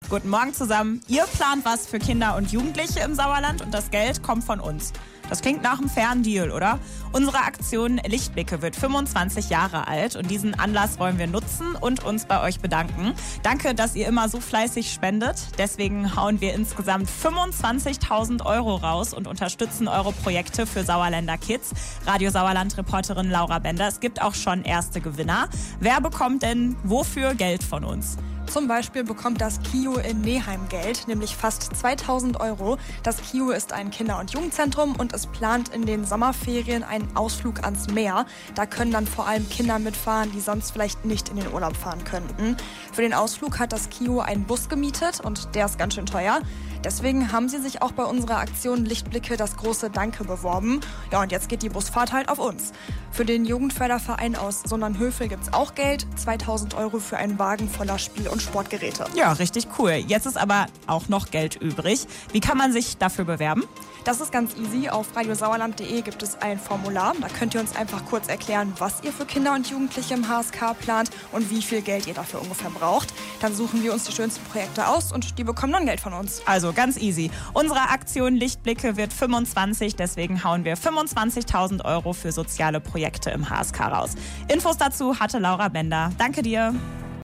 Guten Morgen zusammen. Ihr plant was für Kinder und Jugendliche im Sauerland und das Geld kommt von uns. Das klingt nach einem fairen Deal, oder? Unsere Aktion Lichtblicke wird 25 Jahre alt und diesen Anlass wollen wir nutzen und uns bei euch bedanken. Danke, dass ihr immer so fleißig spendet. Deswegen hauen wir insgesamt 25.000 Euro raus und unterstützen eure Projekte für Sauerländer Kids. Radio Sauerland-Reporterin Laura Bender. Es gibt auch schon erste Gewinner. Wer bekommt denn wofür Geld von uns? Zum Beispiel bekommt das KIU in Neheim Geld, nämlich fast 2.000 Euro. Das KIU ist ein Kinder- und Jugendzentrum und es plant in den Sommerferien einen Ausflug ans Meer. Da können dann vor allem Kinder mitfahren, die sonst vielleicht nicht in den Urlaub fahren könnten. Für den Ausflug hat das KIU einen Bus gemietet und der ist ganz schön teuer. Deswegen haben sie sich auch bei unserer Aktion Lichtblicke das große Danke beworben. Ja, und jetzt geht die Busfahrt halt auf uns. Für den Jugendförderverein aus Sonnernhövel gibt es auch Geld. 2.000 Euro für einen Wagen voller Spiel- und Sportgeräte. Ja, richtig cool. Jetzt ist aber auch noch Geld übrig. Wie kann man sich dafür bewerben? Das ist ganz easy. Auf radiosauerland.de gibt es ein Formular. Da könnt ihr uns einfach kurz erklären, was ihr für Kinder und Jugendliche im HSK plant und wie viel Geld ihr dafür ungefähr braucht. Dann suchen wir uns die schönsten Projekte aus und die bekommen dann Geld von uns. Also ganz easy. Unsere Aktion Lichtblicke wird 25, deswegen hauen wir 25.000 Euro für soziale Projekte im HSK raus. Infos dazu hatte Laura Bender. Danke dir.